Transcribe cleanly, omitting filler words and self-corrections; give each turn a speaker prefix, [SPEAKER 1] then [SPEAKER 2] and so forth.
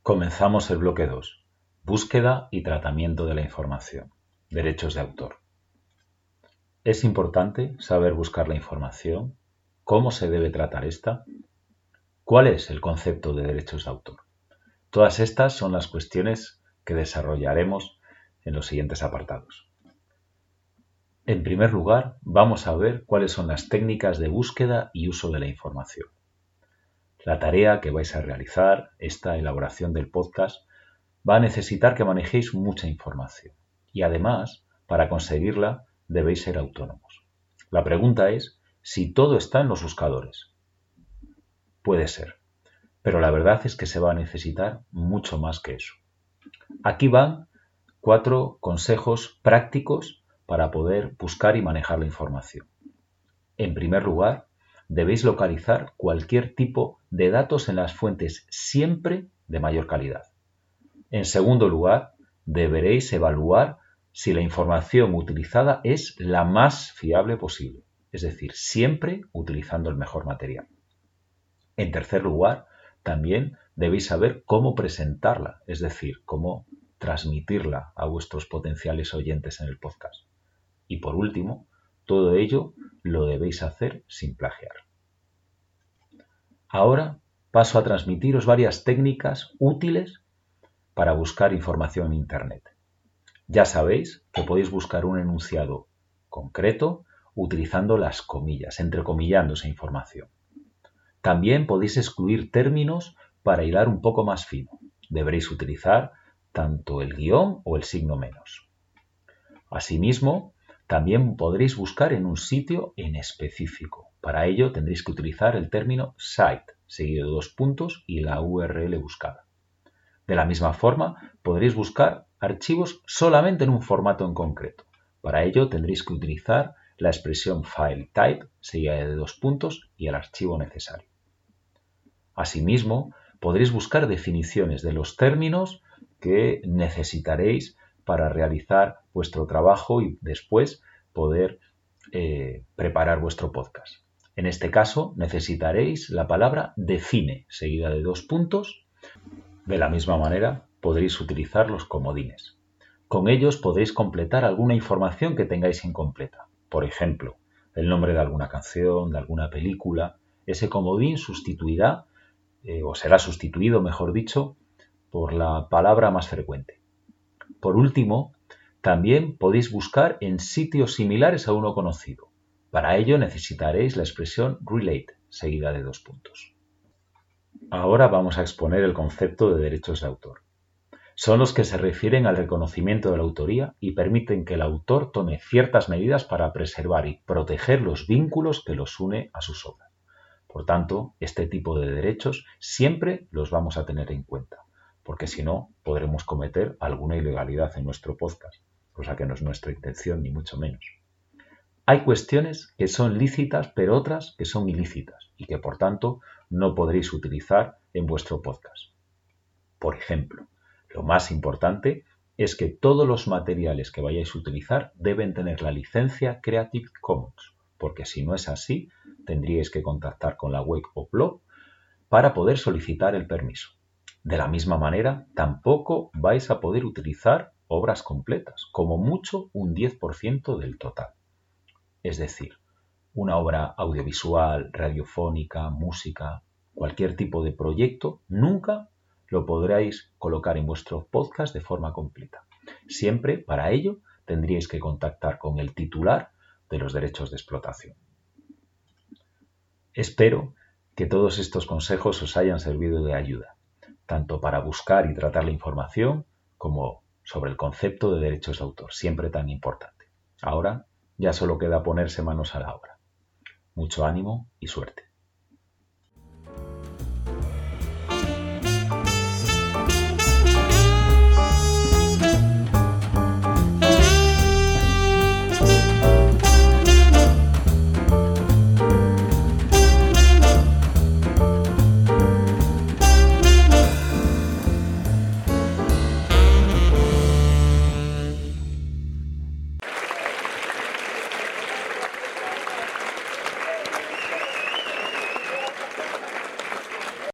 [SPEAKER 1] Comenzamos el bloque 2. Búsqueda y tratamiento de la información. Derechos de autor. Es importante saber buscar la información, cómo se debe tratar esta, cuál es el concepto de derechos de autor. Todas estas son las cuestiones que desarrollaremos en los siguientes apartados. En primer lugar, vamos a ver cuáles son las técnicas de búsqueda y uso de la información. La tarea que vais a realizar, esta elaboración del podcast, va a necesitar que manejéis mucha información y además, para conseguirla, debéis ser autónomos. La pregunta es si todo está en los buscadores. Puede ser, pero la verdad es que se va a necesitar mucho más que eso. Aquí van 4 consejos prácticos para poder buscar y manejar la información. En primer lugar, debéis localizar cualquier tipo de datos en las fuentes siempre de mayor calidad. En segundo lugar, deberéis evaluar si la información utilizada es la más fiable posible, es decir, siempre utilizando el mejor material. En tercer lugar, también debéis saber cómo presentarla, es decir, cómo transmitirla a vuestros potenciales oyentes en el podcast. Y por último, todo ello lo debéis hacer sin plagiar. Ahora paso a transmitiros varias técnicas útiles para buscar información en Internet. Ya sabéis que podéis buscar un enunciado concreto utilizando las comillas, entrecomillando esa información. También podéis excluir términos para hilar un poco más fino. Deberéis utilizar tanto el guión o el signo menos. Asimismo, también podréis buscar en un sitio en específico. Para ello tendréis que utilizar el término site, seguido de 2 puntos y la URL buscada. De la misma forma, podréis buscar archivos solamente en un formato en concreto. Para ello tendréis que utilizar la expresión file type, seguida de 2 puntos y el archivo necesario. Asimismo, podréis buscar definiciones de los términos que necesitaréis para realizar vuestro trabajo y después poder preparar vuestro podcast. En este caso necesitaréis la palabra define, seguida de 2 puntos. De la misma manera, podréis utilizar los comodines. Con ellos podréis completar alguna información que tengáis incompleta. Por ejemplo, el nombre de alguna canción, de alguna película. Ese comodín sustituirá, o será sustituido, mejor dicho, por la palabra más frecuente. Por último, también podéis buscar en sitios similares a uno conocido. Para ello necesitaréis la expresión relate, seguida de 2 puntos. Ahora vamos a exponer el concepto de derechos de autor. Son los que se refieren al reconocimiento de la autoría y permiten que el autor tome ciertas medidas para preservar y proteger los vínculos que los une a sus obras. Por tanto, este tipo de derechos siempre los vamos a tener en cuenta, porque si no, podremos cometer alguna ilegalidad en nuestro podcast, cosa que no es nuestra intención, ni mucho menos. Hay cuestiones que son lícitas, pero otras que son ilícitas y que, por tanto, no podréis utilizar en vuestro podcast. Por ejemplo, lo más importante es que todos los materiales que vayáis a utilizar deben tener la licencia Creative Commons, porque si no es así, tendríais que contactar con la web o blog para poder solicitar el permiso. De la misma manera, tampoco vais a poder utilizar obras completas, como mucho un 10% del total. Es decir, una obra audiovisual, radiofónica, música, cualquier tipo de proyecto, nunca lo podréis colocar en vuestro podcast de forma completa. Siempre, para ello, tendríais que contactar con el titular de los derechos de explotación. Espero que todos estos consejos os hayan servido de ayuda, tanto para buscar y tratar la información como sobre el concepto de derechos de autor, siempre tan importante. Ahora ya solo queda ponerse manos a la obra. Mucho ánimo y suerte.